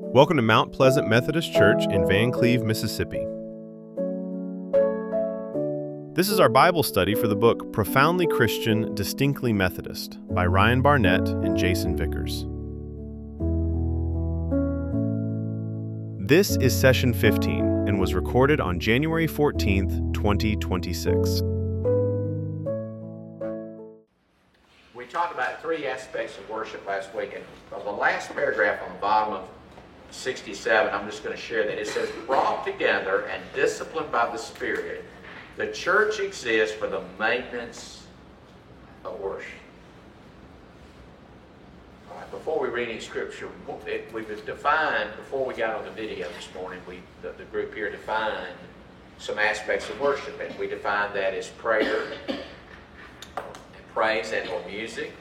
Welcome to Mount Pleasant Methodist Church in Van Cleve, Mississippi. This is our Bible study for the book Profoundly Christian, Distinctly Methodist by Ryan Barnett and Jason Vickers. This is session 15 and was recorded on January 14th, 2026. We talked about three aspects of worship last week, and the last paragraph on the bottom of 67, I'm just going to share that. It says, brought together and disciplined by the Spirit, the church exists for the maintenance of worship. All right, before we read any scripture, we've defined, before we got on the video this morning, the group here defined some aspects of worship, and we defined that as prayer, and praise and or music,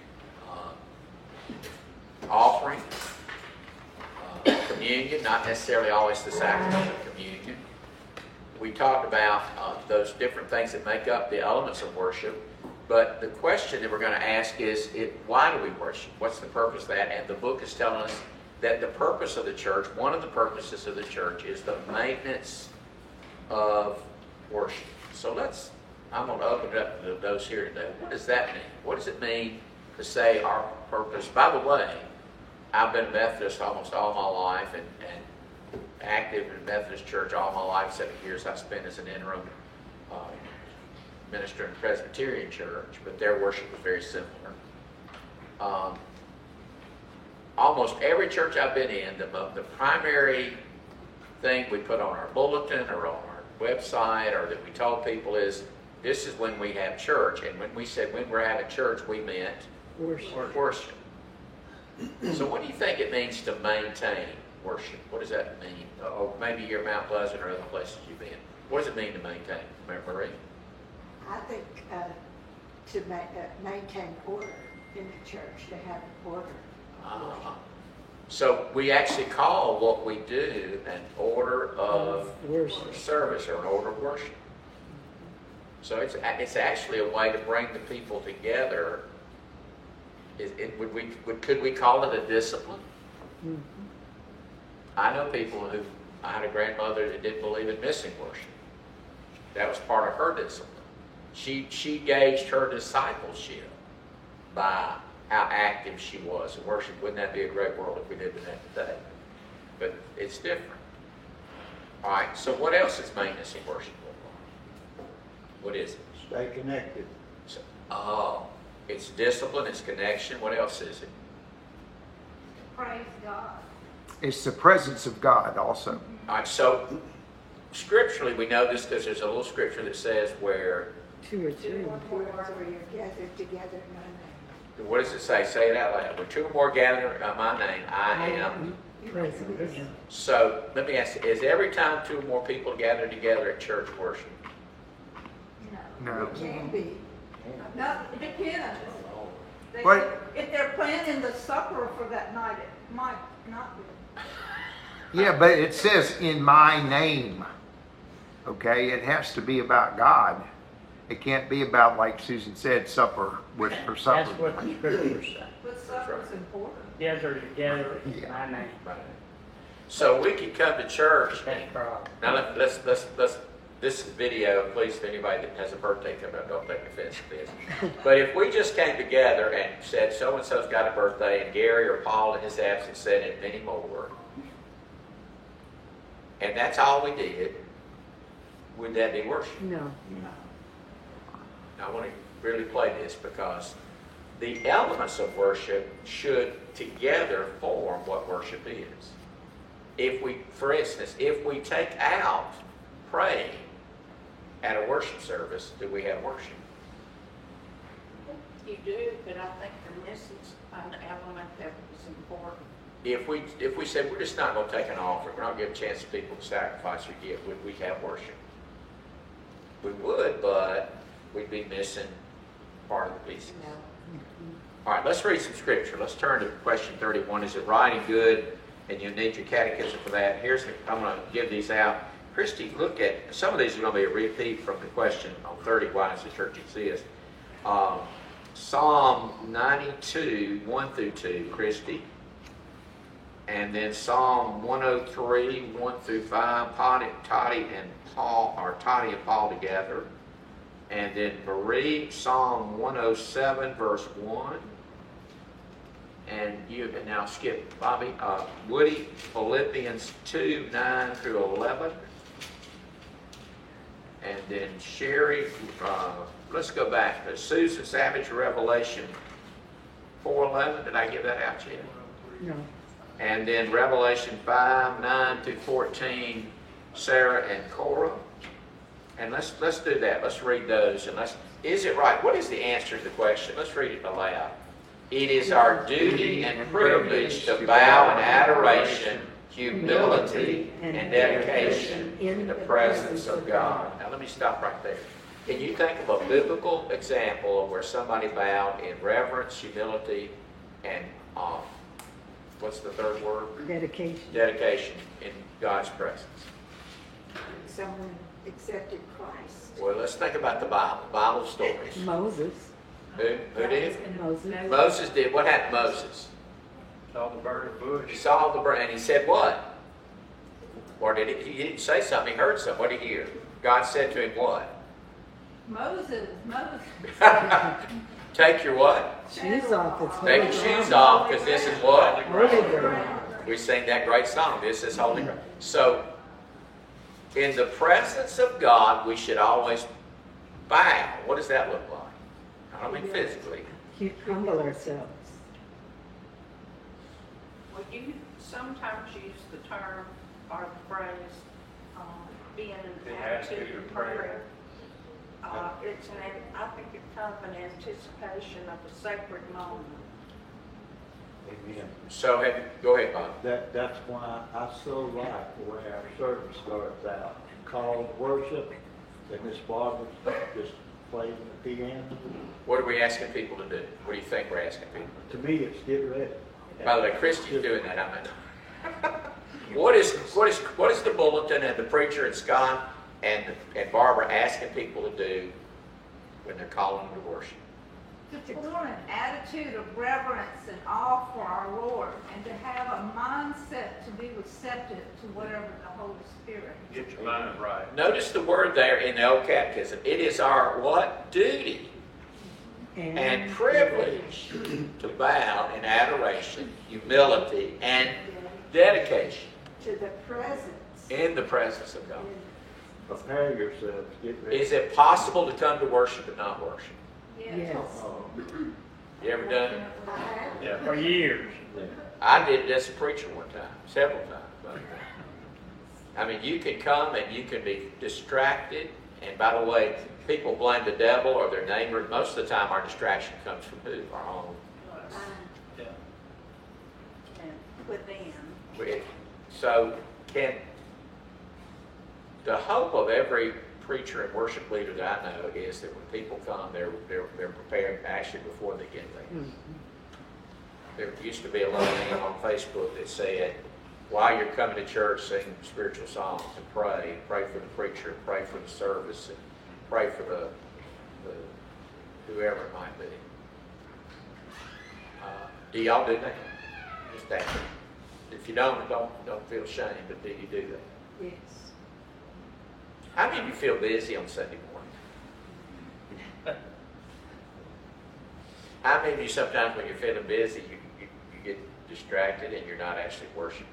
offering, communion, not necessarily always the sacrament of communion. We talked about those different things that make up the elements of worship, but the question that we're going to ask is, why do we worship? What's the purpose of that? And the book is telling us that the purpose of the church, one of the purposes of the church, is the maintenance of worship. So I'm going to open it up to those here today. What does that mean? What does it mean to say our purpose? By the way, I've been a Methodist almost all my life and active in Methodist church all my life, 7 years I spent as an interim minister in a Presbyterian church, but their worship was very similar. Almost every church I've been in, the primary thing we put on our bulletin or on our website or that we told people is, this is when we have church. And when we said when we're having church, we meant worship. So what do you think it means to maintain worship? What does that mean? Or maybe you're Mount Pleasant or other places you've been. What does it mean to maintain? Marie? I think to maintain order in the church, to have order. So we actually call what we do an order of service or an order of worship. So it's actually a way to bring the people together. Could we call it a discipline? Mm-hmm. I know people I had a grandmother that didn't believe in missing worship. That was part of her discipline. She gauged her discipleship by how active she was in worship. Wouldn't that be a great world if we did that today? But it's different. All right, so what else is maintenance in worship? What is it? Stay connected. It's discipline, it's connection. What else is it? Praise God. It's the presence of God also. All right, so scripturally we know this because there's a little scripture that says where... Two or more where you're gathered together in my name. What does it say? Say it out loud. Where two or more gather in my name, I am. So let me ask you, is every time two or more people gather together at church worship? No. It can be. No, it depends. What? If they're planning the supper for that night, it might not be. Yeah, but it says in my name. Okay, it has to be about God. It can't be about, like Susan said, supper for supper. That's what the scriptures say. But supper's important. Gather together in my name. So we could come to church. That's the problem. Now let's this is video. Please, if anybody that has a birthday coming up, don't take offense to this. But if we just came together and said so and so's got a birthday, and Gary or Paul in his absence said, and many more, and that's all we did, would that be worship? No. Now, I want to really play this because the elements of worship should together form what worship is. For instance, if we take out praying at a worship service, do we have worship? You do, but I think the message an element that is important. If we said we're just not going to take an offering, we're not giving a chance for people to sacrifice or give, would we have worship? We would, but we'd be missing part of the pieces. No. All right, let's read some scripture. Let's turn to question 31. Is it right and good? And you need your catechism for that. I'm going to give these out. Christy, look at, some of these are going to be a repeat from the question on 30, why does the church exist? Psalm 92, 1 through 2, Christy. And then Psalm 103, 1 through 5, Toddy and Paul together. And then Marie, Psalm 107, verse 1. And now skip Bobby. Woody, Philippians 2, 9 through 11. And then Sherry, let's go back. Susan Savage, Revelation 4:11. Did I give that out yet? No. And then Revelation 5, 9 to 14, Sarah and Cora. And let's do that. Let's read those. And is it right? What is the answer to the question? Let's read it aloud. It is our duty and privilege to bow in adoration, humility, and dedication in the presence of God. Now let me stop right there. Can you think of a biblical example of where somebody bowed in reverence, humility, and what's the third word? Dedication. Dedication in God's presence. Someone accepted Christ. Well, let's think about the Bible stories. Moses. Who did? Moses. Moses did. What happened to Moses? Saw the burning bush. He saw the burn, and he said what? Or did he didn't say something, he heard something. What did he hear? God said to him what? Moses. Take your what? Shoes off. It's Take your holy shoes off, because this is what? Holy ground. We sing that great song, this is holy ground. So, in the presence of God, we should always bow. What does that look like? I don't mean physically. Humble ourselves. Well, you sometimes use the term or the phrase, being an attitude of prayer. I think it's kind of an anticipation of a sacred moment. Amen. So, go ahead, Bob. That's why I so like the way our service starts out. Called worship, and Miss Barbara just playing the piano. What are we asking people to do? What do you think we're asking people? To me, it's get ready. By the way, Christy's doing that. I mean, what is the bulletin and the preacher and Scott and Barbara asking people to do when they're calling them to worship? To form an attitude of reverence and awe for our Lord, and to have a mindset to be receptive to whatever the Holy Spirit. Get your mind right. Notice the word there in the Old Catechism. It is our what? Duty and privilege to bow in adoration, humility, and dedication To the presence. in the presence of God. Prepare yourselves, get ready. Is it possible to come to worship and not worship? Yes. Oh, You ever done it? I have. Yeah, for years. yeah. I did it as a preacher one time, several times. But, I mean, you can come and you can be distracted. And by the way, people blame the devil or their neighbor. Most of the time, our distraction comes from who? Our own. Yeah. And within. So, the hope of every preacher and worship leader that I know is that when people come, they're prepared actually before they get there. There used to be a little name on Facebook that said, while you're coming to church, sing spiritual songs and pray for the preacher, pray for the service, and pray for the whoever it might be. Do y'all do that? Just that. If you don't feel ashamed, but do you do that? Yes. How many of you feel busy on Sunday morning? How many of you sometimes when you're feeling busy, you get distracted and you're not actually worshiping?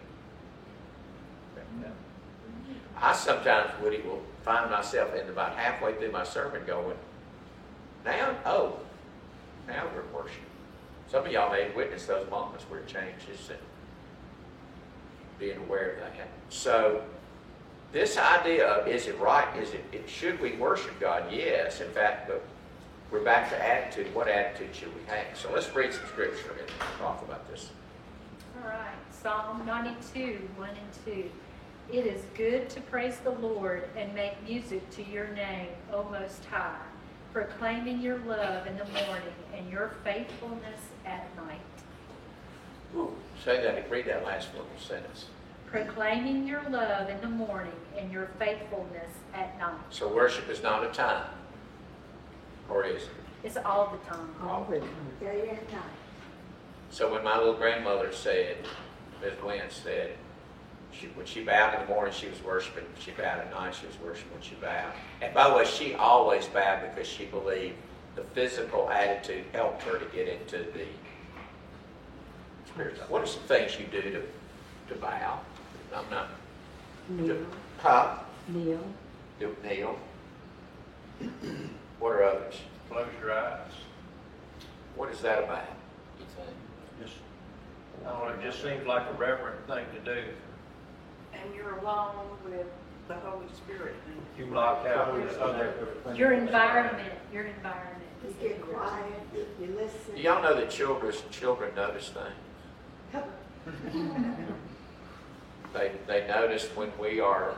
I sometimes, Woody, will find myself in about halfway through my sermon going, now we're worshiping. Some of y'all may witness those moments where it changes and being aware of that. So, this idea of is it right? Should we worship God? Yes, in fact, but we're back to attitude. What attitude should we have? So let's read some scripture and talk about this. All right, Psalm 92, 1 and 2. It is good to praise the Lord and make music to your name, O Most High, proclaiming your love in the morning and your faithfulness at night. Ooh, say that. Read that last little sentence. Proclaiming your love in the morning and your faithfulness at night. So worship is not a time, or is it? It's all the time. All the time. Day and night. So when my little grandmother said, Ms. Gwen said, when she bowed in the morning, she was worshiping. When she bowed at night, she was worshiping when she bowed. And by the way, she always bowed because she believed the physical attitude helped her to get into the spiritual. What are some things you do to bow? I'm not. Kneel. Huh? Kneel. Do kneel. What are others? Close your eyes. What is that about, you think? Just, I don't know, it just seems like a reverent thing to do. And you're alone with the Holy Spirit. You block out the other. Your environment. You get quiet, you listen. Do y'all know that children notice things? They notice when we are.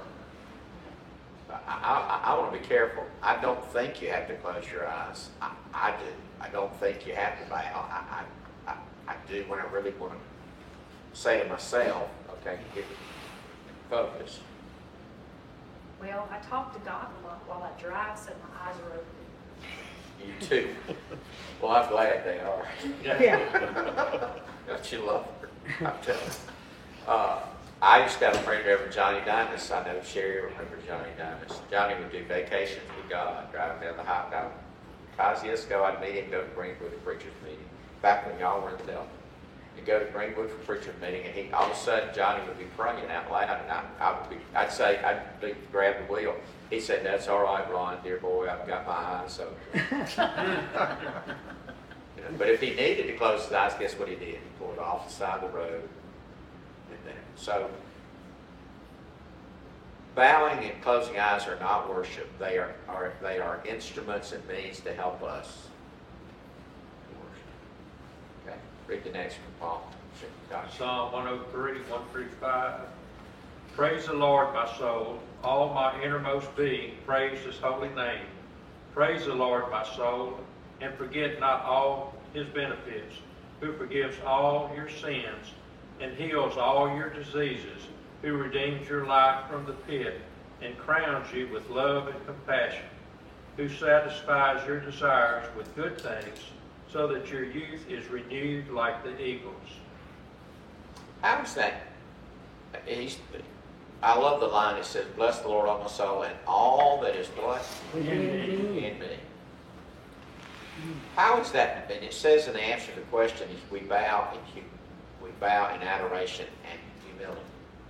I want to be careful. I don't think you have to close your eyes. I do. I don't think you have to bow. I do when I really want to say to myself, okay, get focused. Well, I talk to God a lot while I drive, so my eyes are open. You too. Well, I'm glad they are. Don't you love her? I'm telling you. I just got a friend, Reverend Johnny Dimas. I know Sherry remembers Johnny Dimas. Johnny would do vacations with God, driving down the highway. 5 years ago, I'd meet him, go to Greenwood for preacher's meeting, back when y'all were in the Delta. He'd go to Greenwood for preacher's meeting, and all of a sudden, Johnny would be praying out loud, and I'd be grab the wheel. He said, "That's all right, Ron, dear boy, I've got my eyes open." But if he needed to close his eyes, guess what he did? He pulled off the side of the road. So, bowing and closing eyes are not worship. They are instruments and means to help us worship. Okay, read the next one, Paul. Psalm 103, 1 through 5. Praise the Lord, my soul. All my innermost being, praise his holy name. Praise the Lord, my soul, and forget not all his benefits, who forgives all your sins and heals all your diseases, who redeems your life from the pit and crowns you with love and compassion, who satisfies your desires with good things, so that your youth is renewed like the eagles. How is that? I love the line that says, "Bless the Lord, O my soul, and all that is what? In me." How is that? And it says in the answer to the question is we bow in adoration and humility.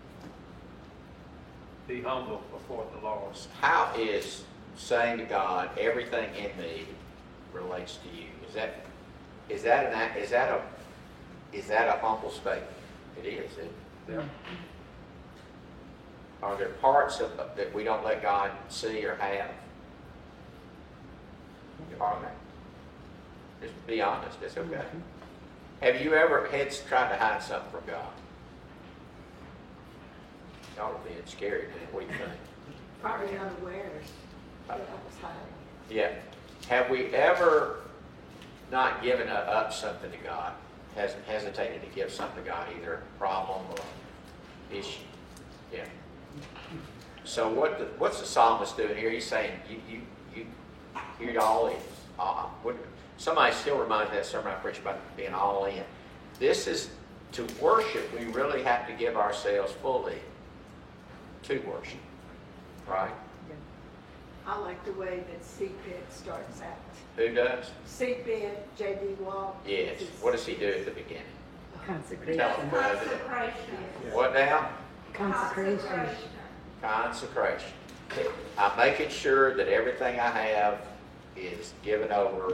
Be humble before the Lord. How is saying to God, "Everything in me relates to you"? Is that a humble statement? It is. Yeah. Are there parts that we don't let God see or have? Are there? Just be honest. It's okay. Have you ever tried to hide something from God? Y'all are being scared, man. What do you think? Probably unawares that I was hiding. Yeah. Have we ever not given up something to God? Hesitated to give something to God, either a problem or issue? Yeah. So what's the psalmist doing here? He's saying, you hear all in. Somebody still reminds me of that sermon I preached about being all in. This is, to worship, we really have to give ourselves fully to worship. Right? I like the way that CPID starts out. Who does? CPID, J.D. Wall. Yes. What does he do at the beginning? Consecration. Tell him, brother. Consecration. What now? Consecration. Consecration. I'm making sure that everything I have is given over.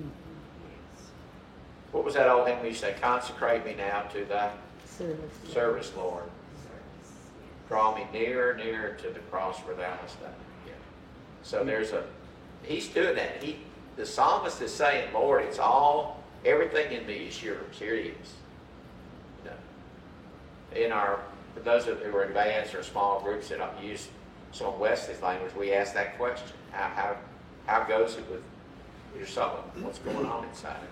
What was that old hymn we used to say? Consecrate me now to thy service, Lord. Draw me nearer, nearer to the cross where thou hast done. Yeah. So he's doing that. The psalmist is saying, "Lord, it's all, everything in me is yours. Here it is." For those of you who are in bands or small groups that use some of Wesley's language, we ask that question: How goes it with your soul? What's going on inside it?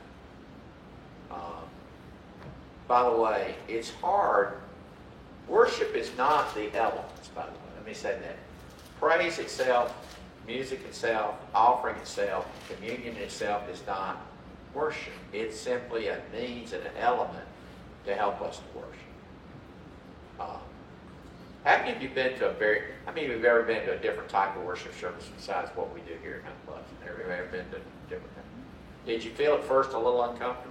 By the way, it's hard. Worship is not the elements, by the way. Let me say that. Praise itself, music itself, offering itself, communion itself is not worship. It's simply a means and an element to help us to worship. How many of you been to how many of you have ever been to a different type of worship service besides what we do here in Mount Pleasant? Have you ever been to different? Did you feel at first a little uncomfortable?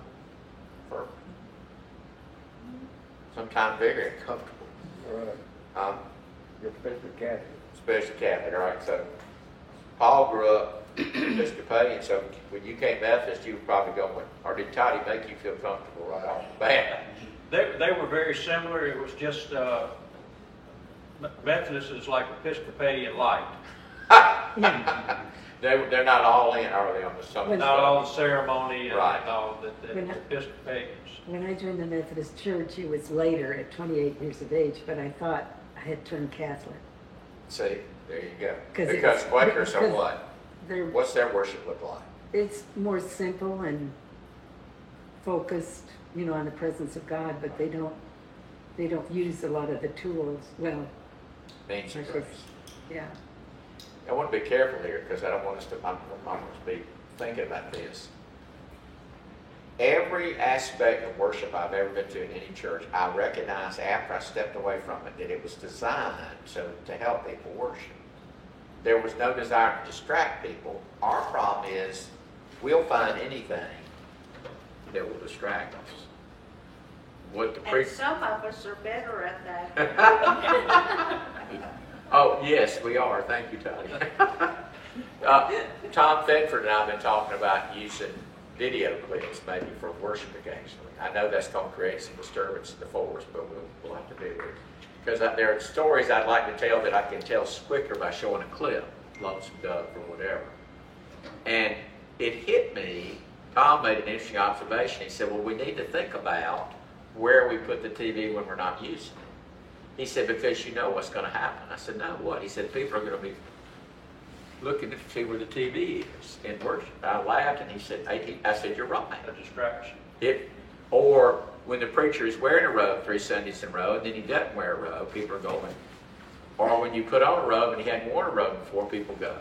Sometimes very uncomfortable. Right. Especially Catholic. Especially Catholic, all right? So Paul grew up Episcopalian, so when you came Methodist, you were probably going, or did Toddy make you feel comfortable right off the bat? They were very similar. It was just Methodist is like Episcopalian light. They're not all in, are they, on the Sunday? Not all the ceremony and Right. all the Episcopalians. When I joined the Methodist Church, it was later, at 28 years of age, but I thought I had turned Catholic. See, there you go. 'Cause Because it's- Quakers are because what? They're, What's their worship look like? it's more simple and focused, on the presence of God, but they don't use a lot of the tools. Well, Means I of guess, grace. yeah. I want to be careful here because I don't want us to, I want us to be thinking about this. Every aspect of worship I've ever been to in any church, I recognized after I stepped away from it that it was designed to help people worship. There was no desire to distract people. Our problem is we'll find anything that will distract us. What the And some of us are better at that. Oh, yes, we are. Thank you, Tony. Tom Thetford and I have been talking about using video clips maybe for worship occasionally. I know that's going to create some disturbance in the forest, but we'll have to do it. Because there are stories I'd like to tell that I can tell quicker by showing a clip, Lonesome Dove or whatever. And it hit me, Tom made an interesting observation. He said, well, we need to think about where we put the TV when we're not using it. He said, because you know what's going to happen. I said, no, what? He said, people are going to be looking to see where the TV is in worship. I laughed, and he said, I said, you're right. A distraction. Or when the preacher is wearing a robe 3 Sundays in a row, and then he doesn't wear a robe, people are going. Or when you put on a robe and he hadn't worn a robe before, people go.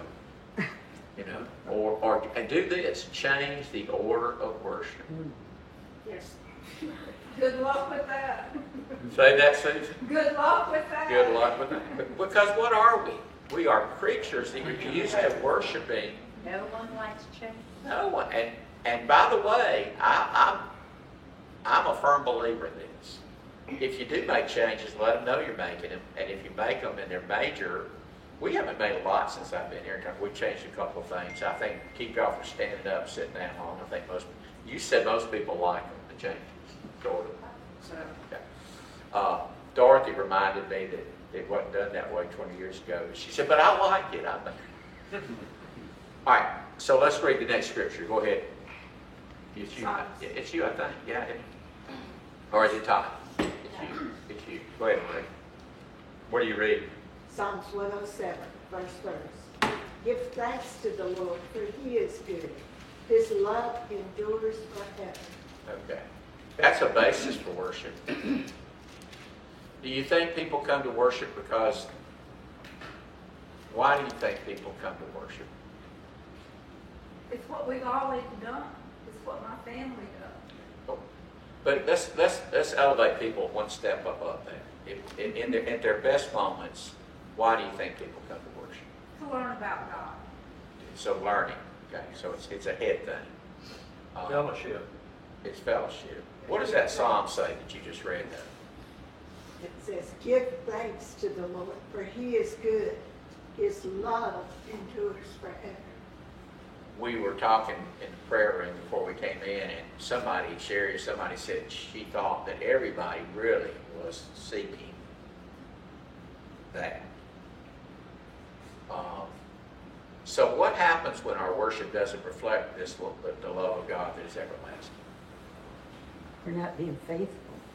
Or and do this, change the order of worship. Yes. Good luck with that. Say that, Susan. Good luck with that. Good luck with that. Because what are we? We are creatures that are used to worshiping. No one likes change. No one. And by the way, I'm a firm believer in this. If you do make changes, let them know you're making them. And if you make them and they're major, we haven't made a lot since I've been here. We've changed a couple of things. I think keep y'all from standing up, sitting down long. I think you said most people like them, the changes. Okay. Dorothy reminded me that it wasn't done that way 20 years ago. She said, but I like it. All right, so let's read the next scripture. Go ahead. It's you, I think. Yeah. Or is it Todd? It's you. Go ahead and read. What do you read? Psalms 107, verse. Give thanks to the Lord, for he is good. His love endures forever. Okay. That's a basis for worship. Do you think people come to worship because... Why do you think people come to worship? It's what we've always done. It's what my family does. But let's elevate people one step above that. In their best moments, why do you think people come to worship? To learn about God. So learning. Okay. So it's a head thing. Fellowship. It's fellowship. What does that psalm say that you just read there? It says, give thanks to the Lord, for he is good. His love endures forever. We were talking in the prayer room before we came in, and somebody said she thought that everybody really was seeking that. So what happens when our worship doesn't reflect the love of God that is everlasting? We're not being faithful.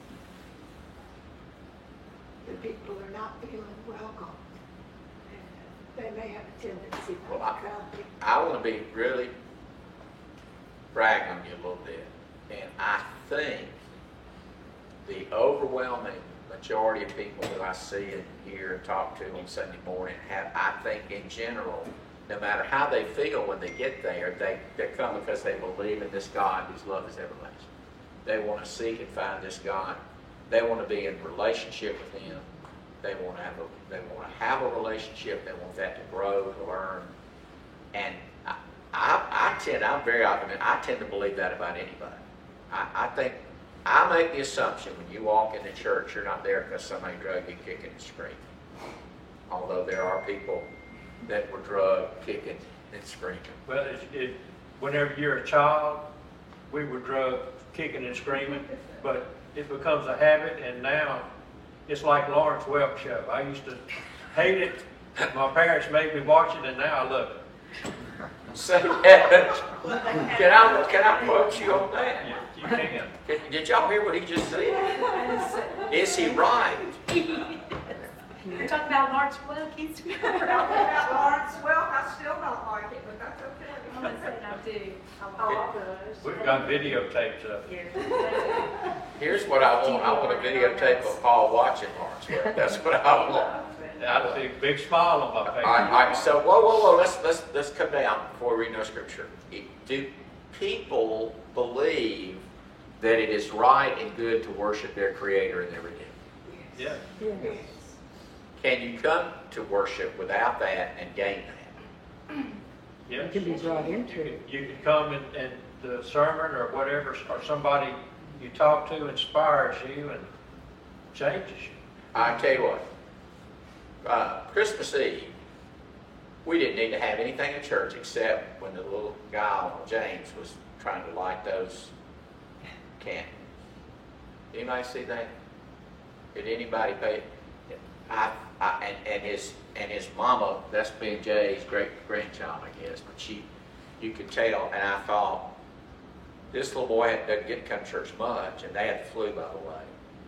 The people are not feeling welcome. And they may have a tendency to Well, come. I want to be really brag on you a little bit. And I think the overwhelming majority of people that I see and hear and talk to on Sunday morning I think in general, no matter how they feel when they get there, they come because they believe in this God whose love is everlasting. They want to seek and find this God They want to be in relationship with Him. They want to have a relationship. They want that to grow, to learn. And I tend to believe that about anybody. I make the assumption when you walk into church, you're not there because somebody drugged you kicking and screaming. Although there are people that were drugged, kicking, and screaming. Well, whenever you're a child, we were drugged, kicking and screaming, but it becomes a habit, and now it's like Lawrence Welk show. I used to hate it. My parents made me watch it, and now I love it. Say that. Can I quote you on that? You can. Did y'all hear what he just said? Is he right? You're talking about Lawrence Welk. He's About Lawrence Welk, I still don't like it, but that's okay. I'm going to say I do. We've got videotapes of it. Here's what I want. I want a videotape of Paul watching Lawrence Welk. That's what I want. I see a big smile on my face. All right. So whoa. Let's come down before we read no scripture. Do people believe that it is right and good to worship their Creator and their Redeemer? Yeah. Yes. Can you come to worship without that and gain that? Yes. You can be brought into it. You can come and the sermon or whatever, or somebody you talk to inspires you and changes you. I tell you what. Christmas Eve, we didn't need to have anything in church except when the little guy, James, was trying to light those candles. Anybody see that? Did anybody pay? And his mama, that's being Jay's great grandchild, I guess. But you could tell, and I thought, this little boy doesn't get to come to church much, and they had the flu, by the way.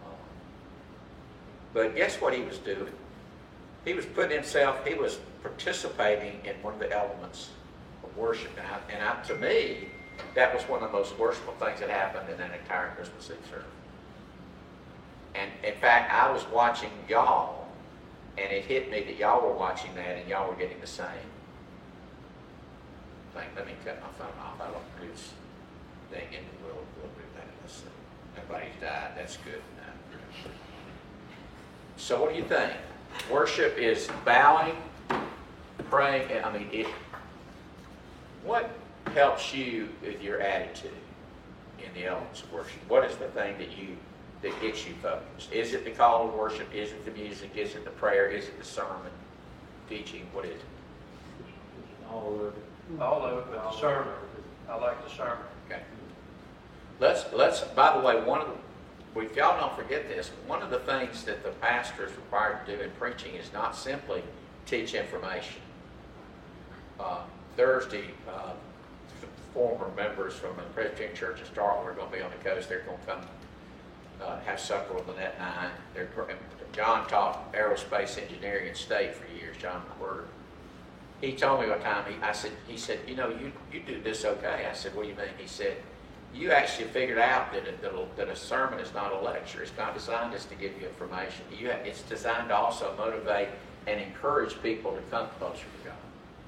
But guess what he was doing? He was putting himself, he was participating in one of the elements of worship. And to me, that was one of the most worshipful things that happened in that entire Christmas Eve service. And in fact, I was watching y'all, and it hit me that y'all were watching that and y'all were getting the same thing. Let me cut my phone off. I don't produce thing in the world. We'll do that. Let's see. Nobody's died. That's good. So what do you think? Worship is bowing, praying. What helps you with your attitude in the elements of worship? What is the thing that gets you focused? Is it the call to worship? Is it the music? Is it the prayer? Is it the sermon, teaching? What is it? All of it. All of it, but the sermon. I like the sermon. Okay. Let's. By the way, if y'all don't forget this, one of the things that the pastor is required to do in preaching is not simply teach information. Thursday, former members from the Presbyterian Church in Starkville are going to be on the coast. They're going to come have supper with Lynette and I. John taught aerospace engineering in state for years, John McWhirter. He told me one time, he said, you do this okay. I said, what do you mean? He said, you actually figured out that a sermon is not a lecture. It's not designed just to give you information. It's designed to also motivate and encourage people to come closer to God.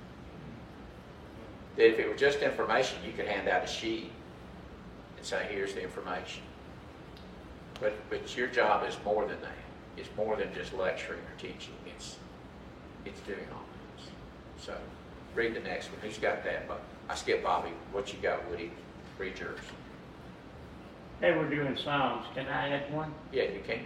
That if it were just information, you could hand out a sheet and say, here's the information. But your job is more than that. It's more than just lecturing or teaching. It's doing all this. So read the next one. Who's got that? I skipped Bobby. What you got, Woody? Read yours. They were doing Psalms. Can I add one? Yeah, you can.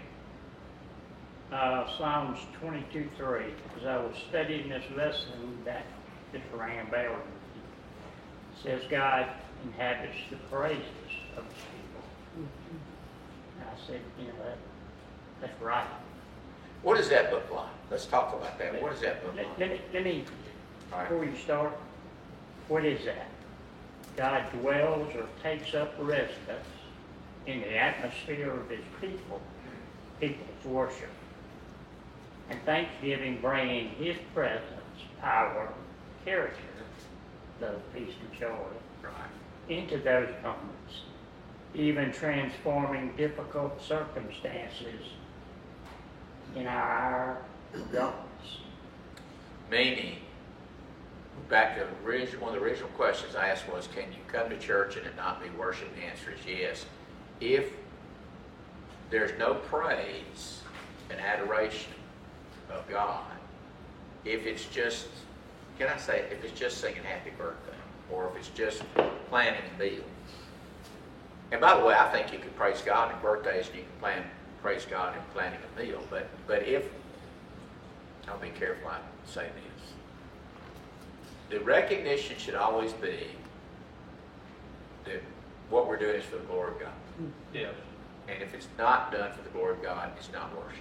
Psalms 22:3. As I was studying this lesson, that just rang a bell. It says God inhabits the praises of his people. And I said, that's right. What does that look like? Let's talk about that. What does that look like? Let me All right. before you start, what is that? God dwells or takes up residence in the atmosphere of his people's worship. And thanksgiving bringing his presence, power, character, love, peace, and joy into those moments, even transforming difficult circumstances in our hour of darkness. Meaning, back to one of the original questions I asked was, can you come to church and it not be worship? The answer is yes. If there's no praise and adoration of God if it's just, can I say, if it's just singing happy birthday, or if it's just planning a meal. And by the way, I think you can praise God in birthdays, and you can praise God in planning a meal. But if, I'll be careful I say this. The recognition should always be that what we're doing is for the glory of God. Yes. And if it's not done for the glory of God, it's not worship.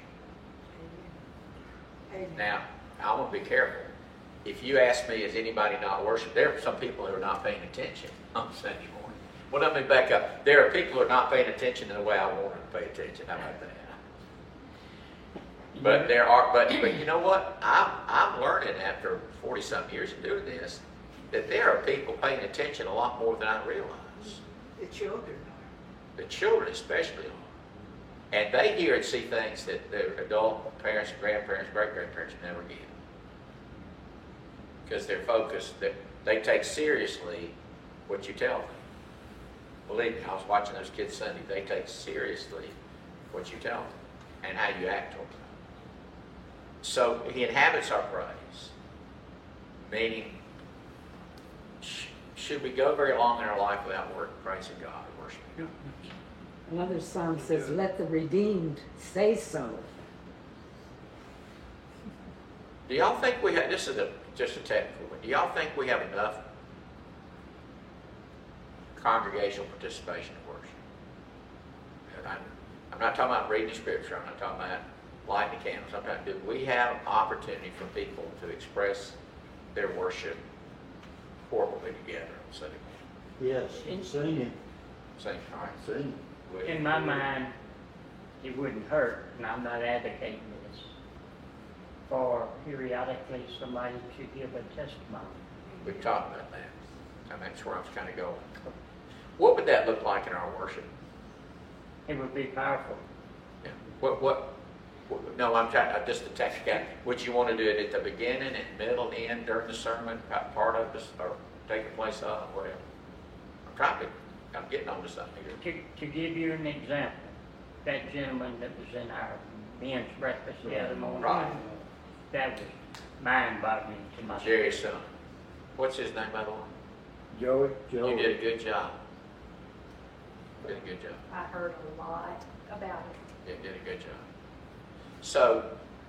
Amen. Now, I want to be careful. If you ask me, is anybody not worship? There are some people who are not paying attention on Sunday morning. Well, let me back up. There are people who are not paying attention in the way I want them to pay attention. How about that? But there are, but you know what? I'm learning after 40-something years of doing this that there are people paying attention a lot more than I realize. The children are. The children especially are. And they hear and see things that their adult parents, grandparents, great-grandparents never get. Because they're focused, they take seriously what you tell them. Believe me, I was watching those kids Sunday. They take seriously what you tell them and how you act toward them. So he inhabits our praise, meaning should we go very long in our life without praising God and worshiping God? Another psalm says, let the redeemed say so. Do y'all think we have, this is just a technical one, do y'all think we have enough congregational participation in worship? And I'm not talking about reading the scripture, I'm not talking about lighting the candles. Sometimes do we have opportunity for people to express their worship corporately together on Sunday morning? Yes, and singing. Sing, all right. Singing. In my mind, it wouldn't hurt, and I'm not advocating this, for periodically somebody should give a testimony. We've talked about that. I mean, that's where I was kind of going. What would that look like in our worship? It would be powerful. Yeah. What no, I'm trying, just the technicality. Would you want to do it at the beginning, and middle, end, during the sermon, part of this, or taking place of, whatever? I'm getting on to something here. To give you an example, that gentleman that was in our men's breakfast the other morning, Right. that was mind-boggling to my Jerry's son. What's his name, by the way? Joey. You did a good job. Did a good job. I heard a lot about it. You did a good job. So,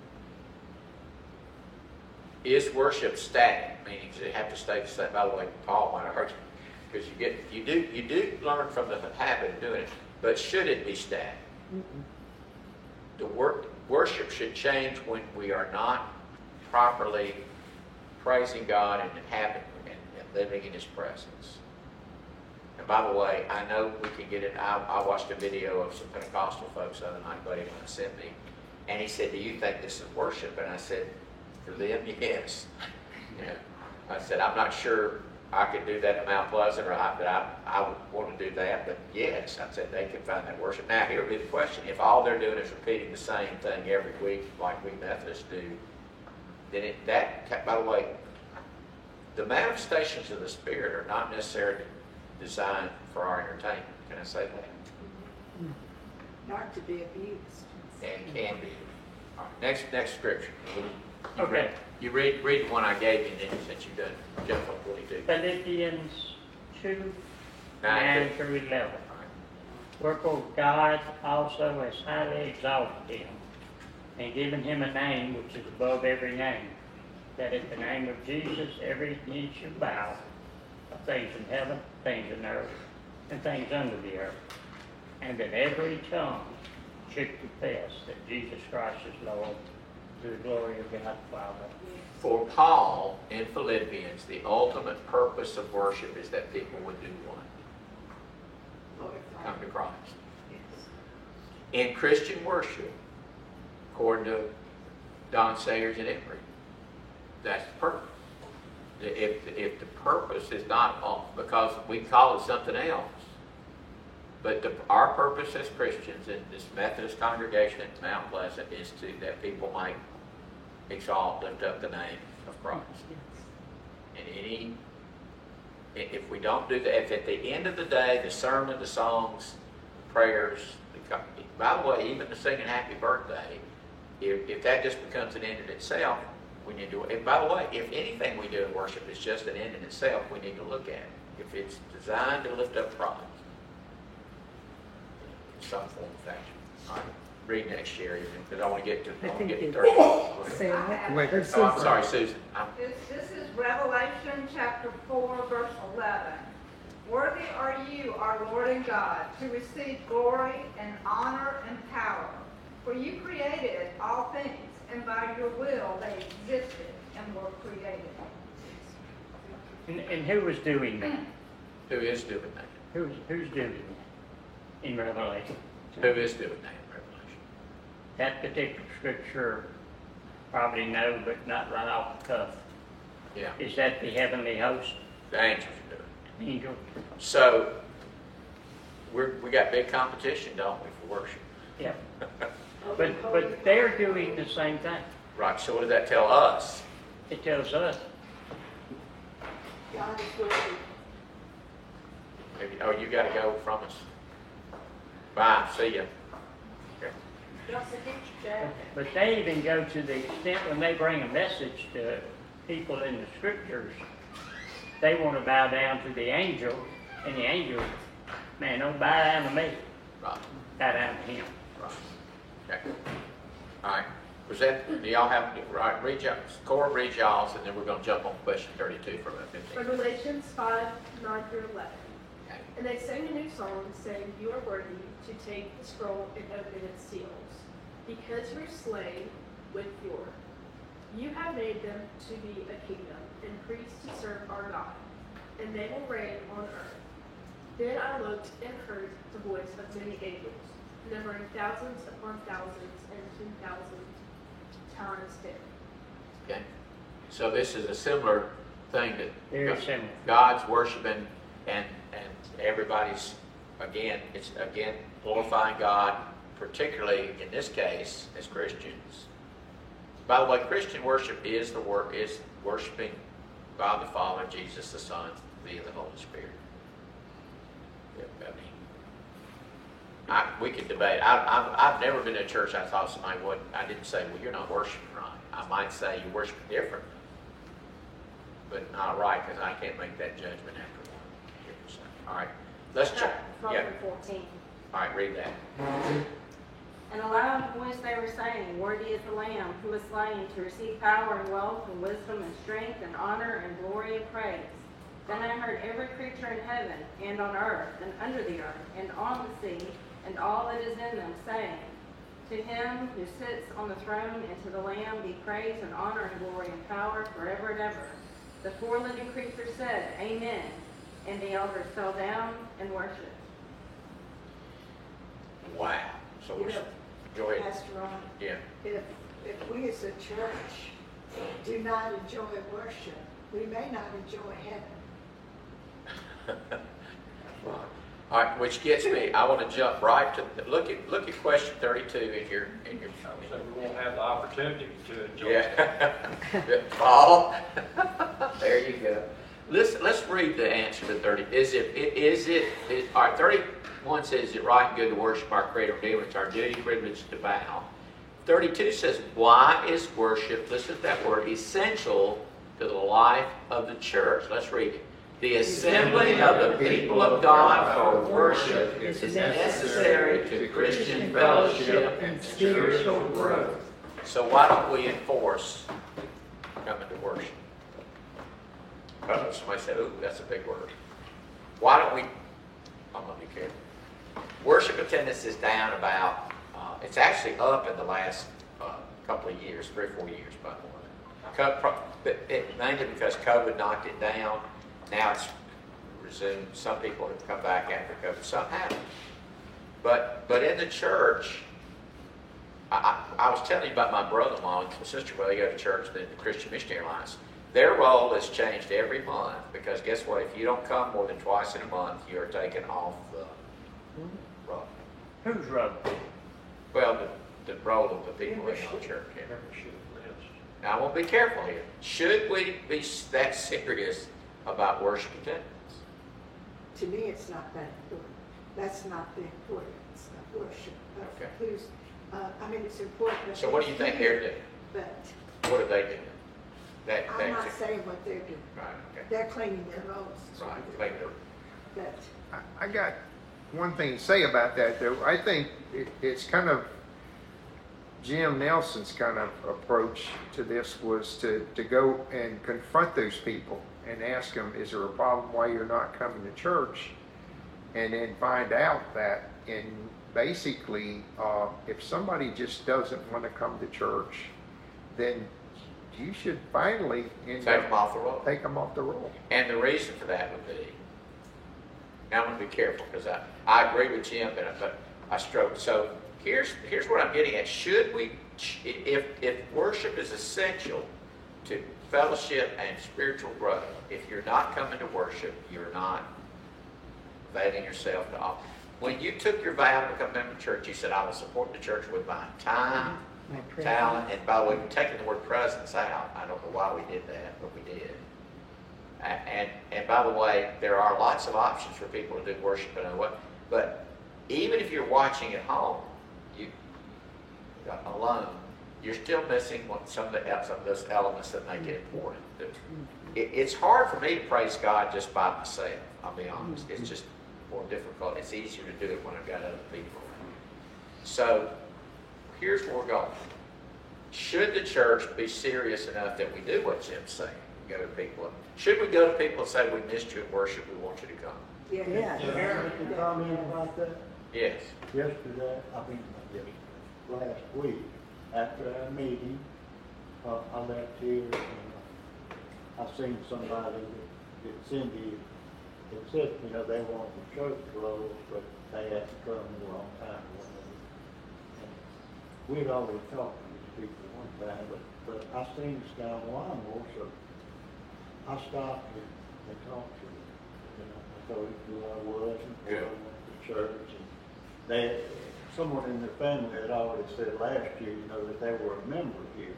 is worship static? Meaning, does it have to stay the same? By the way, Paul might have heard you, because you do learn from the habit of doing it. But should it be static? The worship should change when we are not properly praising God and inhabiting and living in His presence. And by the way, I know we can get it. I watched a video of some Pentecostal folks the other night, buddy of mine sent me. And he said, do you think this is worship? And I said, for them, yes. Yeah. I said, I'm not sure I could do that at Mount Pleasant, but I would want to do that. But yes, I said, they can find that worship. Now, here would be the question. If all they're doing is repeating the same thing every week, like we Methodists do, then by the way, the manifestations of the Spirit are not necessarily designed for our entertainment. Can I say that? Not to be abused. And can be. All right, next scripture. Okay. You read the one I gave you, then since you've done Genesis 22. Philippians 2, 9 9 through 11. Wherefore God also has highly exalted him, and given him a name which is above every name, that at the name of Jesus every knee should bow, of things in heaven, things in earth, and things under the earth, and that every tongue should confess that Jesus Christ is Lord, to the glory of God the Father. For Paul in Philippians, the ultimate purpose of worship is that people would do what? Come to Christ. In Christian worship, according to Don Sayers and Emory, that's the purpose. If the purpose is not, because we call it something else, but our purpose as Christians in this Methodist congregation at Mount Pleasant is that people might exalt, lift up the name of Christ. And if we don't do that, if at the end of the day, the sermon, the songs, prayers. By the way, even the singing happy birthday, if that just becomes an end in itself, we need to, and by the way, if anything we do in worship is just an end in itself, we need to look at it. If it's designed to lift up Christ, in some form of fashion. All right, read next, Sherry, because I want to get to, I want to get to 30. Say what? Wait. Or Oh, I'm Susan? sorry, Susan. This is Revelation chapter 4, verse 11. Worthy are you, our Lord and God, to receive glory and honor and power. For you created all things, and by your will they existed and were created. And who was doing that? Who is doing that? Who's doing that in Revelation? Who is doing that in Revelation? That particular scripture, probably know, but not right off the cuff. Yeah, Is that the heavenly host? the angels are doing it. Angel? So, we got big competition, don't we, for worship? Yeah. But they're doing the same thing. Right, so what does that tell us? It tells us. God is worthy. Maybe, oh, you gotta go from us. Bye, see ya. Okay. But they even go to the extent when they bring a message to people in the scriptures, they want to bow down to the angel, and the angel, man, don't bow down to me. Right, Bow down to him. right. Okay. All right. Was that, do y'all have, right, read y'all, Cora, read y'all's, and then we're gonna jump on question 32 for about 15. Revelations 5, 9 through 11. Okay. And they sang a new song, saying, You are worthy to take the scroll and open its seals, because you were slain with your. You have made them to be a kingdom and priests to serve our God, and they will reign on earth. Then I looked and heard the voice of many angels, numbering thousands upon thousands and 10,000 times 10. Okay. So this is a similar thing that Very similar. God's worshiping, and everybody's, again, it's again glorifying God, particularly in this case as Christians. By the way, Christian worship is worshiping God the Father, Jesus the Son, via the Holy Spirit. We could debate. I've never been to a church I thought somebody would. I didn't say, well, you're not worshiping right. I might say you worship different, but not right, because I can't make that judgment after one. All right, let's check. Yeah. 14. All right, read that. And a loud voice they were saying, Worthy is the Lamb who was slain to receive power and wealth and wisdom and strength and honor and glory and praise. Then I heard every creature in heaven and on earth and under the earth and on the sea and all that is in them, saying, To him who sits on the throne and to the Lamb be praise and honor and glory and power forever and ever. The four living creatures said, Amen. And the elders fell down and worshipped. Wow. So we're, go ahead. Pastor Ron, Yeah. if we as a church do not enjoy worship, we may not enjoy heaven. All right, which gets me. I want to jump right to look at question 32 in your. So we won't have the opportunity to enjoy it. Yeah. Paul. There you go. Let's read the answer to 30. All right, 31 says, is it right and good to worship our Creator and Redeemer? It's our duty, privilege to bow. 32 says, why is worship, listen to that word, essential to the life of the church? Let's read it. The assembling of the people of God for worship is necessary to Christian fellowship and spiritual growth. So why don't we enforce coming to worship? Somebody said, ooh, that's a big word. Why don't we, I'm going to be careful. Worship attendance is down about, it's actually up in the last couple of years, 3 or 4 years, by the way. Mainly because COVID knocked it down. Now it's resumed. Some people have come back after COVID. Some haven't. But in the church, I was telling you about my brother-in-law and sister, well, they go to church, the Christian Missionary Alliance. Their role has changed every month because guess what? If you don't come more than twice in a month, you're taken off the roll. Whose road? Well, the role of the people in the church. Yeah. Now, I want to be careful here. Should we be that serious about worship attendance? To me, it's not that important. That's not the importance. worship. Okay. Who's, I mean, it's important. that So what do you think they're doing? But What are they doing? I'm not saying what they're doing. Right, okay. They're cleaning their roads. Right, clean their But I got one thing to say about that, though. I think it's kind of Jim Nelson's kind of approach to this was to go and confront those people and ask them, is there a problem why you're not coming to church? And then find out that basically, if somebody just doesn't want to come to church, then you should finally take them off the roll. Take them off the roll. And the reason for that would be, now I'm going to be careful because I agree with Jim, but I struggle. So here's what I'm getting at. Should we, if worship is essential to fellowship and spiritual growth, if you're not coming to worship, you're not availing yourself to all. When you took your vow to become a member of the church, you said, I will support the church with my time, My talent, and by the way, we're taking the word presence out. I don't know why we did that, but we did. And by the way, there are lots of options for people to do worship and what. But even if you're watching at home, you alone, you're still missing some of those elements that make it important. It's hard for me to praise God just by myself. I'll be honest. It's just more difficult. It's easier to do it when I've got other people around. So here's where we're going. Should the church be serious enough that we do what Jim's saying? Go to people. Should we go to people and say, we missed you at worship, we want you to come? yeah. Can I comment about that? Yes. Yesterday, last week, after our meeting, I left here and I seen somebody that Cindy had said, they wanted the church closed, but they hadn't come in a long time. And we'd already talked to these people one time, but I seen this guy on Lawnmower, so I stopped and talked to him. I told him who I was and where I went to church. And someone in their family had already said last year, that they were a member here.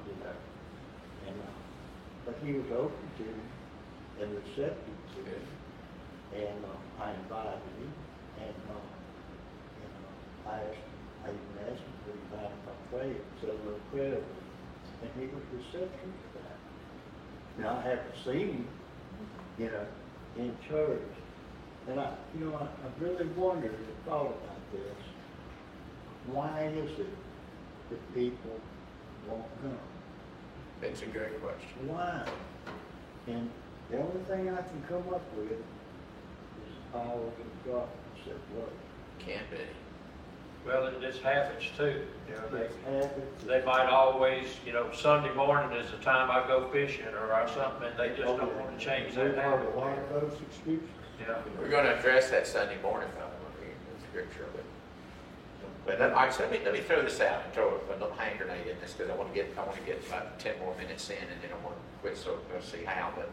And, but he was open to it and receptive to it. And I invited him, and I even asked him to invite him to pray and say a little prayer with him. And he was receptive to that. Now, I haven't seen him, in church. And I really wondered and thought about this. Why is it that people won't come? That's a great question. Why? And the only thing I can come up with is the powers of God at work. Can be. Well, it's habits too. It's habits. They might always, Sunday morning is the time I go fishing or something, and they just don't want to change that habit. A lot of those excuses. Yeah. We're going to address that Sunday morning, in Scripture. But let me throw this out and throw a little hand grenade in this because I want to get about 10 more minutes in, and then I want to quit. So we'll see how. But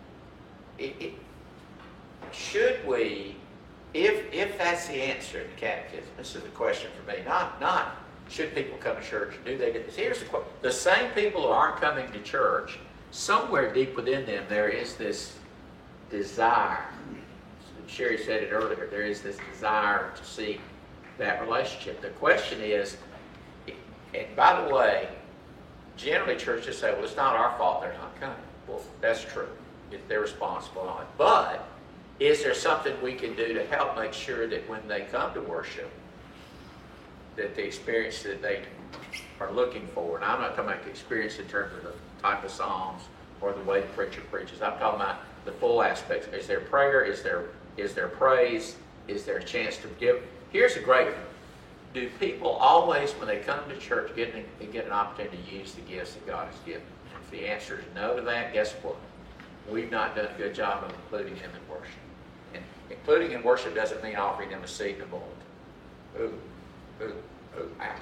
should we, if that's the answer in the catechism, this is the question for me. Not should people come to church? Do they get this? Here's the question: the same people who aren't coming to church, somewhere deep within them, there is this desire. Sherry said it earlier. There is this desire to seek that relationship. The question is, and by the way, generally churches say, well, it's not our fault they're not coming. Well, that's true. They're responsible on it. But is there something we can do to help make sure that when they come to worship, that the experience that they are looking for, and I'm not talking about the experience in terms of the type of songs or the way the preacher preaches. I'm talking about the full aspects. Is there prayer? Is there praise? Is there a chance to give? Here's a great one. Do people always, when they come to church, get an opportunity to use the gifts that God has given? If the answer is no to that, guess what? We've not done a good job of including them in worship. And including in worship doesn't mean offering them a seat in the bulletin. Ooh, ouch.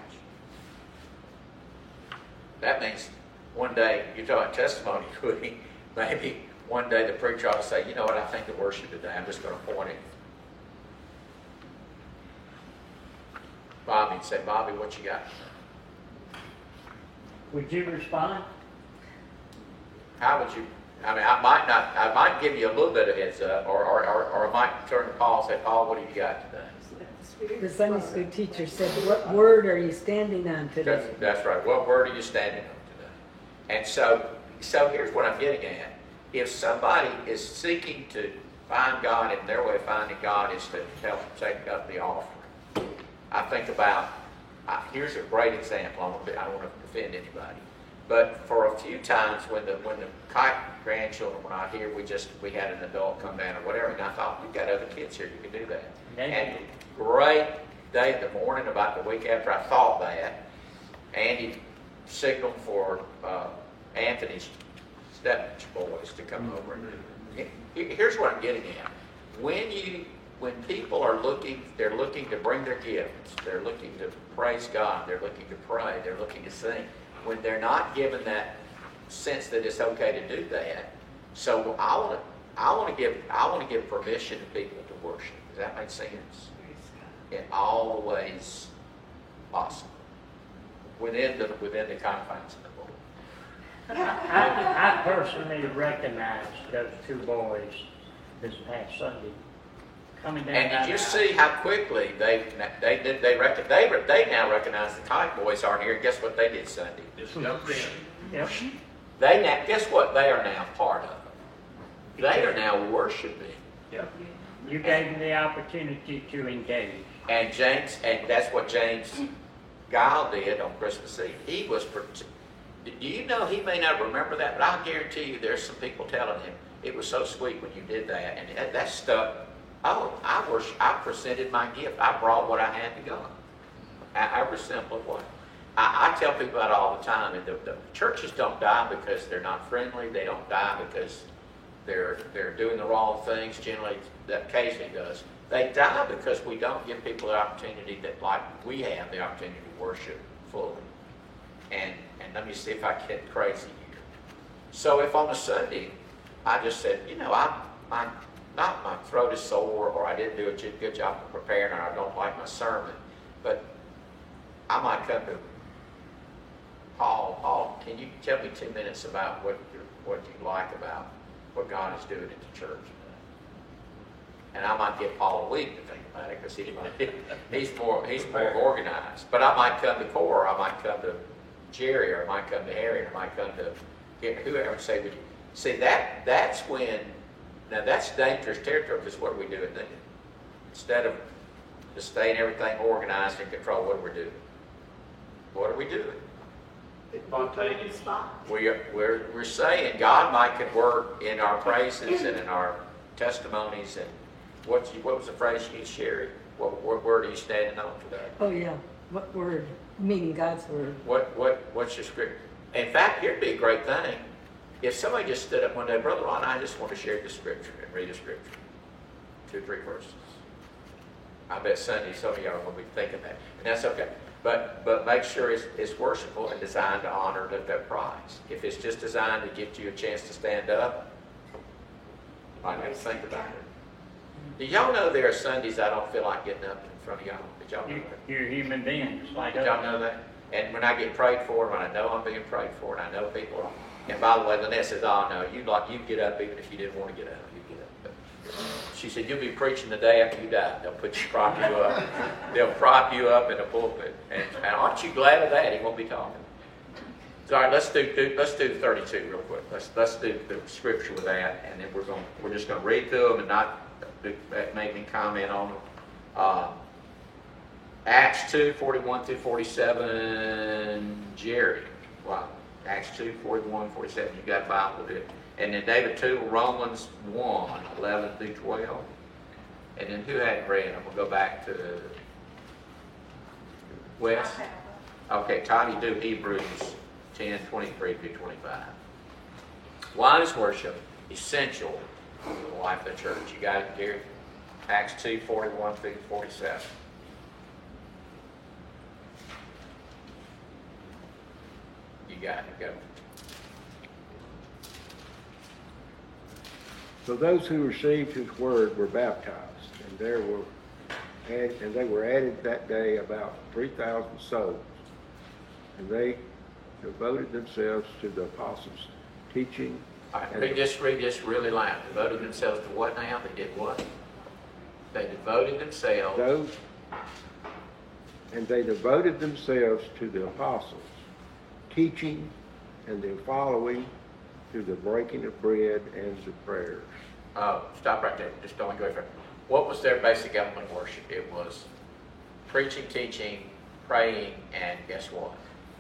That means one day, you're talking testimony, maybe one day the preacher ought to say, you know what, I think the worship today, I'm just going to point it. Bobby and say, Bobby, what you got? Would you respond? How would you? I mean, I might give you a little bit of heads up, or I might turn to Paul and say, Paul, what do you got today? The Sunday school teacher said, what word are you standing on today? That's right. What word are you standing on today? And so here's what I'm getting at. If somebody is seeking to find God, and their way of finding God is to help take up the offering, I think about, here's a great example. I don't want to offend anybody. But for a few times when the Kite grandchildren were not here, we had an adult come down or whatever, and I thought, you've got other kids here, you can do that. And great day in the morning, about the week after I thought that, Andy signaled for Anthony's step boys to come over. Here's what I'm getting at. When people are they're looking to bring their gifts, they're looking to praise God, they're looking to pray, they're looking to sing. When they're not given that sense that it's okay to do that, so I want to give permission to people to worship. Does that make sense? In all the ways possible, within the confines of the Lord. I personally recognized those two boys this past Sunday coming down. And did you see how quickly they now recognize the Kite boys aren't here? Guess what they did Sunday? Just jumped in. Yep. Guess what they are now part of? They are now worshiping. Yep. You gave them the opportunity to engage. And that's what James Guile did on Christmas Eve. He was. Do you know, he may not remember that, but I guarantee you there's some people telling him, it was so sweet when you did that, and that stuff. Oh, I presented my gift. I brought what I had to go. However simple it was. I tell people that all the time. And the churches don't die because they're not friendly. They don't die because they're doing the wrong things. Generally, that occasionally does. They die because we don't give people the opportunity that, like we have, the opportunity to worship fully. And let me see if I get crazy here. So if on a Sunday I just said, not my throat is sore, or I didn't do a good job of preparing, or I don't like my sermon, but I might come to Paul, can you tell me 2 minutes about what you like about what God is doing at the church? And I might give Paul a week to think about it, because he's more organized. But I might come to Cora, or I might come to Jerry, or I might come to Harry, or I might come to whoever and say, see, that's when. Now that's dangerous territory, because what are we doing then? Instead of just staying everything organized and controlled, what are we doing? What are we doing? Spontaneous. We're saying God can work in our praises and in our testimonies. And what was the phrase you used, Sherry? What word are you standing on today? Oh yeah, what word? Meaning God's word. What's your scripture? In fact, here'd be a great thing. If somebody just stood up one day, Brother Ron, I just want to share the scripture and read a scripture. 2 or 3 verses. I bet Sunday some of y'all will be thinking that. And that's okay. But make sure it's worshipful and designed to honor that prize. If it's just designed to give you a chance to stand up, I got to think about it. Do y'all know there are Sundays I don't feel like getting up in front of y'all? Did y'all know that? You're human beings like Did y'all know that? And when I get prayed for, when I know I'm being prayed for, and I know people are. And by the way, Lynette says, oh no, you'd get up even if you didn't want to get up. You'd get up. But she said, you'll be preaching the day after you die. They'll prop you up. They'll prop you up in a pulpit. And aren't you glad of that? He won't be talking. So, all right, let's do 32 real quick. Let's do the scripture with that, and then we're just going to read through them and not make any comment on them. Acts 2, 41 through 47, Jerry. Wow. Acts 2, 41, 47. You got a Bible to it. And then David 2, Romans 1, 11 through 12. And then who hadn't read? I'm going to go back to Wes. Okay, Tommy, do Hebrews 10, 23 through 25. Why is worship essential in the life of the church? You got it, Gary? Acts 2, 41 through 47. You got it, go. So those who received his word were baptized, and they were added that day about 3,000 souls. And they devoted themselves to the apostles' teaching. All right, read this really loud. Devoted themselves to what now? They did what? They devoted themselves. And they devoted themselves to the apostles, teaching and the following, to the breaking of bread and the prayers. Stop right there. Just don't go further. What was their basic element of worship? It was preaching, teaching, praying, and guess what?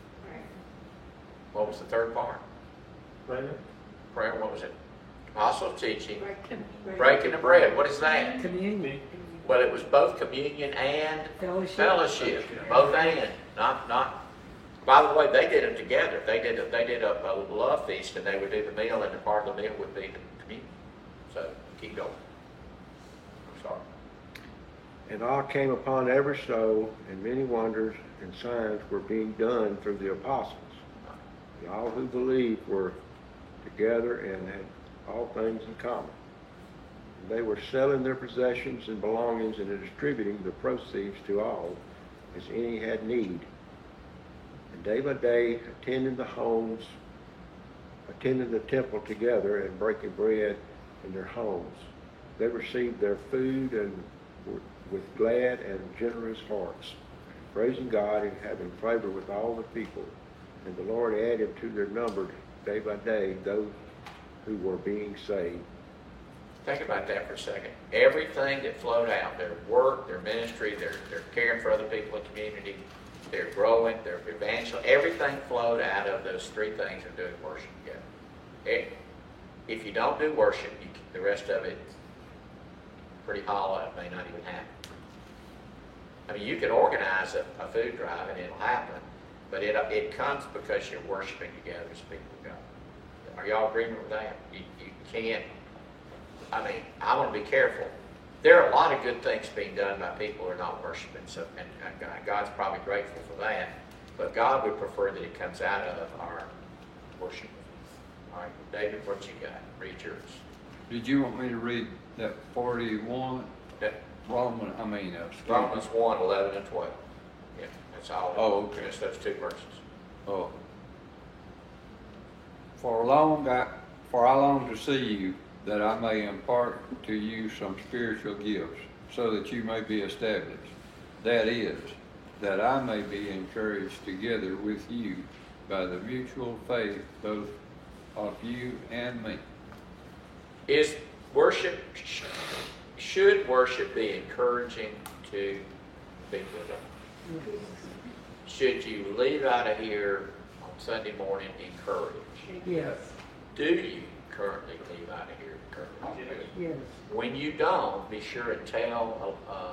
What was the third part? Prayer. Prayer. What was it? Apostles teaching, breaking the bread. What is that? Communion. Well, it was both communion and Fellowship. fellowship. Both and. Not. By the way, they did them together. They did a love feast, and they would do the meal, and the part of the meal would be the communion. So keep going. I'm sorry. And awe came upon every soul, and many wonders and signs were being done through the apostles. And all who believed were together and had all things in common. And they were selling their possessions and belongings and distributing the proceeds to all as any had need. And day by day, attending the homes, attending the temple together and breaking bread in their homes, they received their food and were with glad and generous hearts, praising God and having favor with all the people. And the Lord added to their number day by day those who were being saved. Think about that for a second. Everything that flowed out, their work, their ministry, their caring for other people in the community, their growing, their evangelism, everything flowed out of those three things of doing worship together. If you don't do worship, the rest of it pretty hollow. It may not even happen. I mean, you can organize a food drive and it'll happen, but it comes because you're worshiping together as people of God. Are y'all agreeing with that? You can't. I mean, I want to be careful. There are a lot of good things being done by people who are not worshiping, so, and God's probably grateful for that, but God would prefer that it comes out of our worship. All right, David, what you got? Read yours. Did you want me to read that 41? Romans 1, 11, and 12. Yeah, that's all. Oh, okay. Just those two verses. Oh. For I long to see you, that I may impart to you some spiritual gifts, so that you may be established. That is, that I may be encouraged together with you by the mutual faith both of you and me. Is worship, should worship be encouraging to people? Should you leave out of here on Sunday morning encouraged? Yes. Do you currently leave out of here encouraged? Yes. When you don't, be sure and tell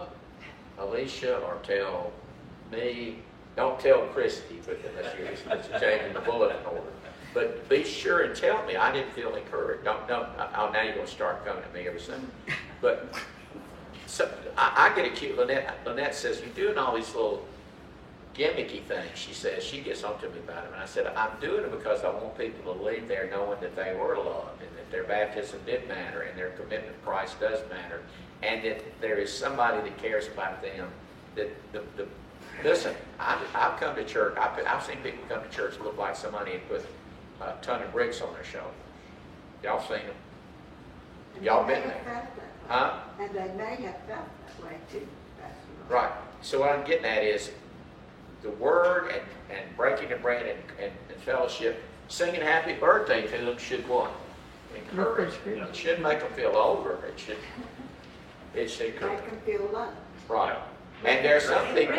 Alicia or tell me. Don't tell Christy, but unless you're changing the bulletin order. But be sure and tell me I didn't feel encouraged. Don't. Now you're going to start coming at me every Sunday. But so I get a cute Lynette. Lynette says, "You're doing all these little gimmicky things." She says, she gets on to me about them. And I said, I'm doing it because I want people to leave there knowing that they were loved and that their baptism did matter and their commitment to Christ does matter and that there is somebody that cares about them. Listen, I've come to church. I've seen people come to church look like somebody had put a ton of bricks on their shoulders. Y'all seen them? Y'all been there? Huh? And they may have felt that way too. Right. So what I'm getting at is the word and breaking the bread and fellowship, singing happy birthday to them should what? Encourage. It should make them feel older. It should Make them feel loved. Right. And there's some people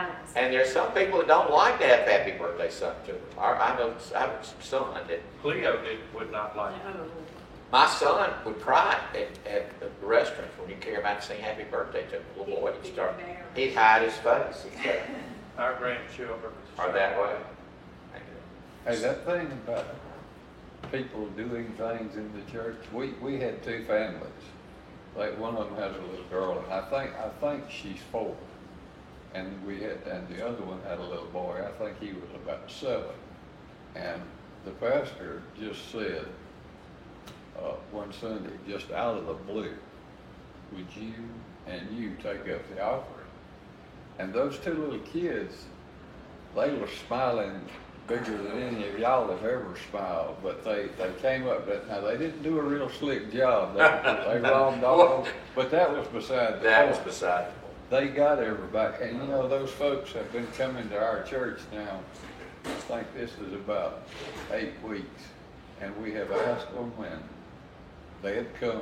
that don't like to have happy birthday sung to them. I know I have a son that Cleo would not like it. My son would cry at the restaurant when you came out to sing happy birthday to him. The little boy he'd hide his face. Our grandchildren are that way. Hey, that thing about people doing things in the church, we had two families. Like one of them has a little girl, and I think she's 4, and the other one had a little boy. I think he was about 7, and the pastor just said one Sunday, just out of the blue, would you and you take up the offering? And those two little kids, they were smiling bigger than any of y'all have ever smiled, but they came up. Now they didn't do a real slick job. They robbed all, but that was beside the point. That was beside the point. they got everybody. And you know, those folks have been coming to our church now, I think this is about 8 weeks. And we have asked them when they had come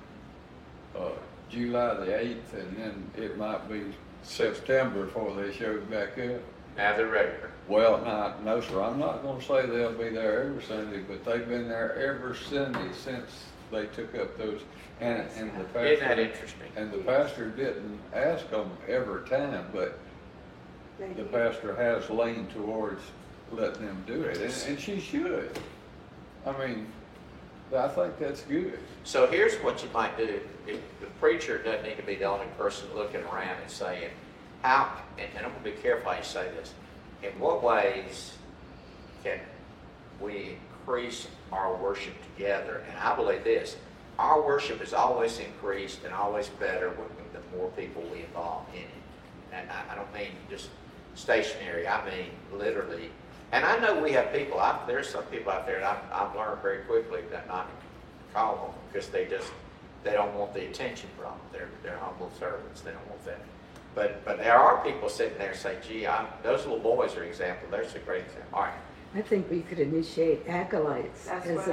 July the 8th, and then it might be September before they showed back up. Now they're regular. Well, no, sir, I'm not gonna say they'll be there every Sunday, but they've been there every Sunday since they took up those, and the pastor. Isn't that interesting? And the pastor didn't ask them every time, but the pastor has leaned towards letting them do it, and she should. I mean, I think that's good. So here's what you might do. The preacher doesn't need to be the only person looking around and saying, how, and I'm going to be careful how you say this, in what ways can we increase our worship together? And I believe this, our worship is always increased and always better when the more people we involve in it. And I don't mean just stationary, I mean literally. And I know we have people, there's some people out there that I've learned very quickly that not to call them because they don't want the attention from them. They're humble servants, they don't want that. But there are people sitting there saying, gee, those little boys are an example. There's a great example. All right. I think we could initiate acolytes as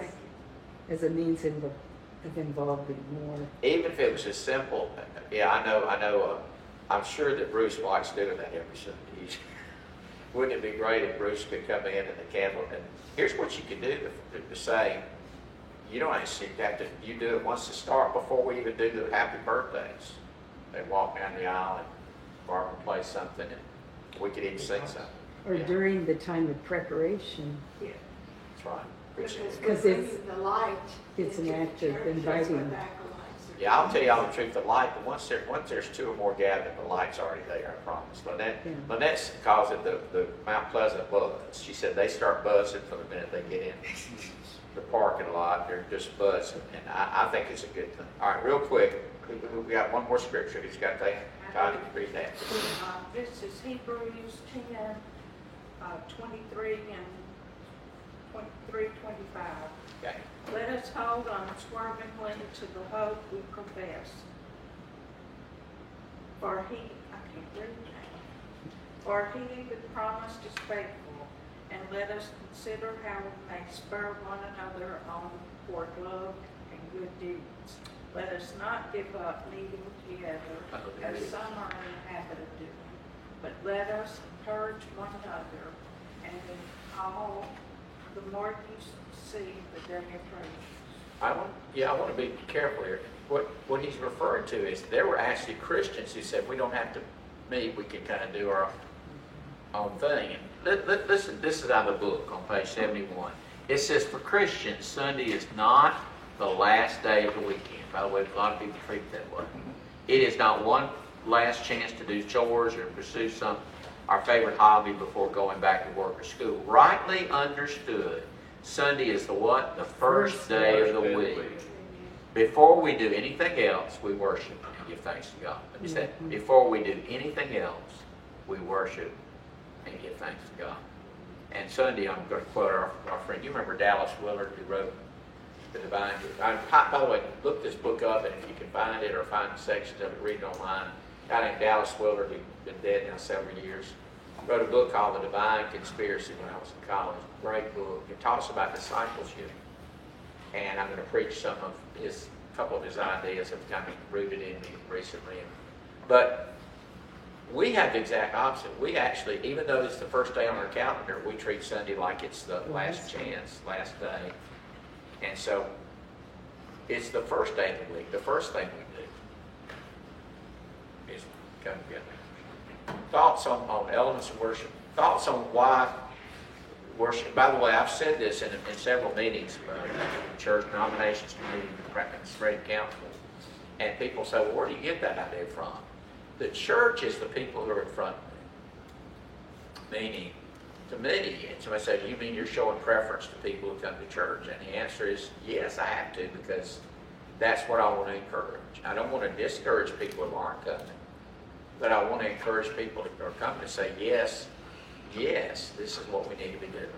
a means of involving more. Even if it was as simple, yeah, I know. I'm sure that Bruce White's doing that every Sunday. Wouldn't it be great if Bruce could come in and the candle? And here's what you can do to say, you don't actually have to. You do it once to start before we even do the happy birthdays. They walk down the aisle and Barbara plays something, and we could even sing something. Or during the time of preparation. Yeah. That's right. Because it's an act of inviting. Yeah, I'll tell you all the truth. The light, once there's 2 or more gathered, the light's already there. I promise. Lynette calls it the Mount Pleasant buzz. She said they start buzzing from the minute they get in the parking lot. They're just buzzing, and I think it's a good thing. All right, real quick, we got one more scripture. He's got to God to read that. This is Hebrews 10, 23 and 23, 25. Okay. Let us hold unswervingly to the hope we profess. For he that promised is faithful, and let us consider how we may spur one another on toward love and good deeds. Let us not give up meeting together, as some are in the habit of doing, but let us encourage one another, and all the more you see the day approaches. I want to be careful here. What he's referring to is there were actually Christians who said we don't have to meet, we can kind of do our own thing. And listen, this is out of the book on page 71. It says for Christians, Sunday is not the last day of the weekend. By the way, a lot of people treat it that way. It is not one last chance to do chores or pursue our favorite hobby before going back to work or school. Rightly understood, Sunday is the what? The first day of the week. Before we do anything else, we worship and give thanks to God. Let me say that. Before we do anything else, we worship and give thanks to God. And Sunday, I'm going to quote our friend. You remember Dallas Willard, who wrote The Divine Gift? By the way, look this book up, and if you can find it or find sections of it, read it online. A guy named Dallas Willard, who's been dead now several years, wrote a book called The Divine Conspiracy when I was in college. Great book. It talks about discipleship. And I'm going to preach a couple of his ideas have kind of rooted in me recently. But we have the exact opposite. We actually, even though it's the first day on our calendar, we treat Sunday like it's the last chance, last day. And so it's the first day of the week. The first thing we do is come together. Thoughts on elements of worship. Thoughts on why worship. By the way, I've said this in several meetings, church denominations, community, administrative council, and people say, well, where do you get that idea from? The church is the people who are in front of me. Meaning, to me, and somebody said, you mean you're showing preference to people who come to church? And the answer is, yes, I have to, because that's what I want to encourage. I don't want to discourage people who aren't coming, but I want to encourage people who are coming to say, yes, this is what we need to be doing.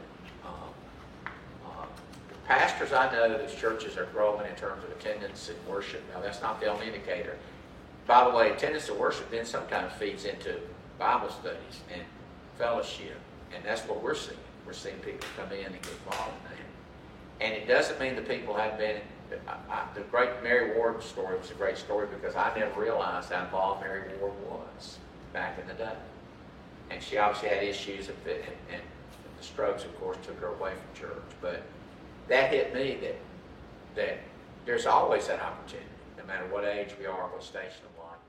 Pastors, I know that churches are growing in terms of attendance and worship. Now, that's not the only indicator. By the way, attendance to worship then sometimes feeds into Bible studies and fellowship, and that's what we're seeing. We're seeing people come in and get involved in that. And it doesn't mean the people haven't been. The great Mary Ward story was a great story because I never realized how involved Mary Ward was back in the day. And she obviously had issues, and the strokes, of course, took her away from church. But that hit me that there's always that opportunity, no matter what age we are, what station of life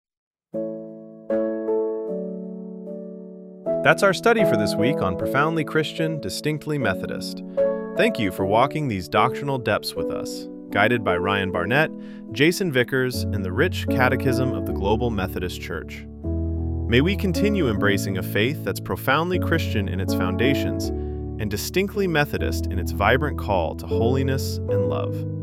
we are. That's our study for this week on Profoundly Christian, Distinctly Methodist. Thank you for walking these doctrinal depths with us, guided by Ryan Barnett, Jason Vickers, and the rich catechism of the Global Methodist Church. May we continue embracing a faith that's profoundly Christian in its foundations and distinctly Methodist in its vibrant call to holiness and love.